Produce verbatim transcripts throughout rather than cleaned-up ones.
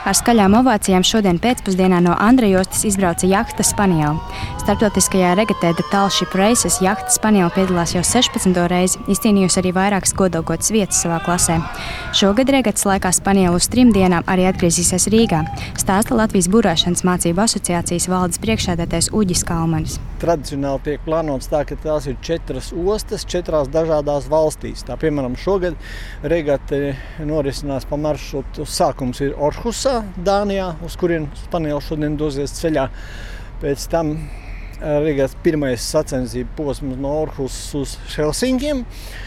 Ar skaļām ovācijām šodien pēcpusdienā no Andrajostas izbrauca jahta Spaniela. Starptautiskajā regatē The Tall Ship Races jahta Spaniela piedalās jau sešpadsmito reizi, izcīnījusi arī vairākas godalgotas vietas savā klasē. Šogad regatas laikā Spaniela uz trim dienām arī atgriezīsies Rīgā, stāsta Latvijas burāšanas mācību asociācijas valdes priekšsēdētājs Uģis Kalmanis. Tradicionāli tiek plānots tā, ka tās ir četras ostas, četrās dažādās valstīs. Tā, piemēram, šogad regata norisinās pa maršrutu. Sākums ir Orhusā, Dānijā, uz kurien Spaniela šodien dosies ceļā. Pēc tam regatas pirmais sacensību posms no Orhusas uz Helsinkiem.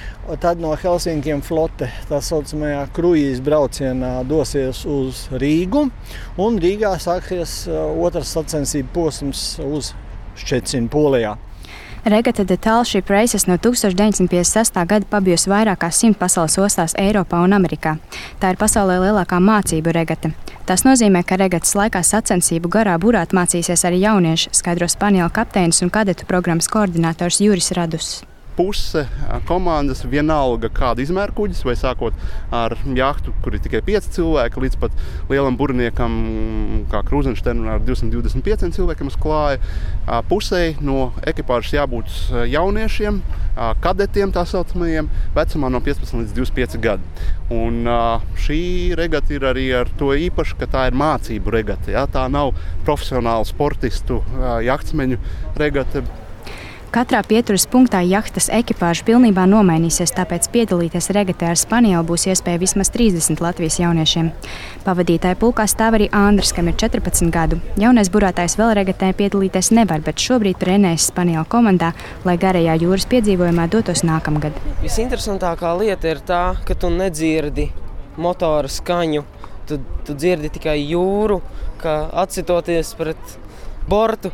Tad no Helsinkiem flote, tā saucamajā kruīzes braucienā, dosies uz Rīgu. Un Rīgā sāksies otrs sacensību posms uz Ščecinu, Polijā. Regata The Tall Ship Races no tūkstoš deviņsimt piecdesmit sestā gada pabijusi vairākās simt pasaules ostās Eiropā un Amerikā. Tā ir pasaulē lielākā mācību regata. Tas nozīmē, ka regatas laikā sacensību garā burāt mācīsies arī jaunieši, skaidro Spaniela kapteinis un kadetu programmas koordinators Juris Radus. Puse komandas vienalga kāda izmēra kuģis, vai sākot ar jahtu, kur ir tikai pieci cilvēki, līdz pat lielam burniekam, kā Kruzenšternam ar divsimt divdesmit pieciem cilvēkiem uz klāja. Pusei no ekipāžas jābūt jauniešiem, kadetiem tā saucamajiem, vecumā no piecpadsmit līdz divdesmit pieci gadi. Un šī regata ir arī ar to īpaši, ka tā ir mācību regata. Ja? Tā nav profesionālu sportistu jahtsmeņu regata. Katrā pieturas punktā jahtas ekipāža pilnībā nomainīsies, tāpēc piedalīties regatē ar Spanielu būs iespēja vismaz trīsdesmit Latvijas jauniešiem. Pavadītāja pulkā stāv arī Andris, kam ir četrpadsmit gadu. Jaunais burātājs vēl regatē piedalīties nevar, bet šobrīd trenējas Spaniela komandā, lai garajā jūras piedzīvojumā dotos nākamgad. Visinteresantākā lieta ir tā, ka tu nedzirdi motora skaņu, tu, tu dzirdi tikai jūru, ka atsitoties pret bortu.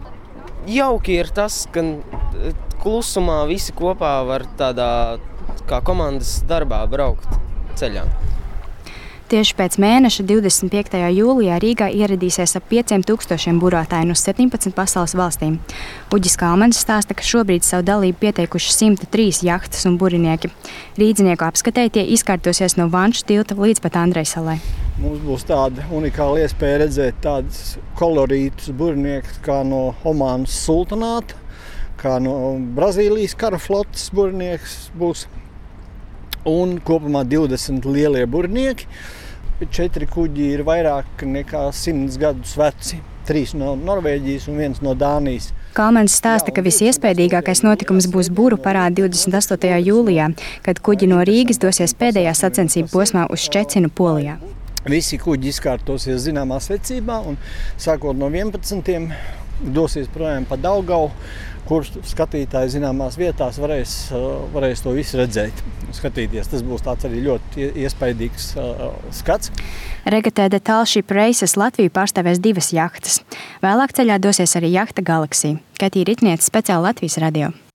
Jauki ir tas, ka klusumā visi kopā var tādā kā komandas darbā braukt ceļā. Tieši pēc mēneša divdesmit piektajā jūlijā Rīgā ieradīsies ap pieciem tūkstošiem burātāju no septiņpadsmit pasaules valstīm. Uģis Kalmanis stāsta, ka šobrīd savu dalību pieteikuši simt trīs jahtas un burinieki. Rīdzinieku apskatē tie izkārtosies no Vanšu tilta līdz pat Andrejsalai. Mums būs tāda unikāla iespēja redzēt tādus kolorītus buriniekus kā no Omānas sultanāta, kā no Brazīlijas kara flotes burinieks būs un kopumā divdesmit lielie burinieki. Četri kuģi ir vairāk nekā simts gadus veci. Trīs no Norvēģijas un viens no Dānijas. Kalmanis stāsta, ka visiespējīgākais notikums būs buru parāde divdesmit astotajā jūlijā, kad kuģi no Rīgas dosies pēdējā sacensību posmā uz Ščecinu, Polijā. Visi kuģi izkārtosies zināmā secībā un sākot no vienpadsmitiem dosies projām pa Daugavu, kur skatītāji zināmās vietās varēs, varēs to visu redzēt, skatīties. Tas būs tāds arī ļoti iespaidīgs uh, skats. Regatē The Tall Ship Races Latviju pārstāvēs divas jahtas. Vēlāk ceļā dosies arī jahta Galaxija. Katīja Ritniece, speciāli Latvijas radio.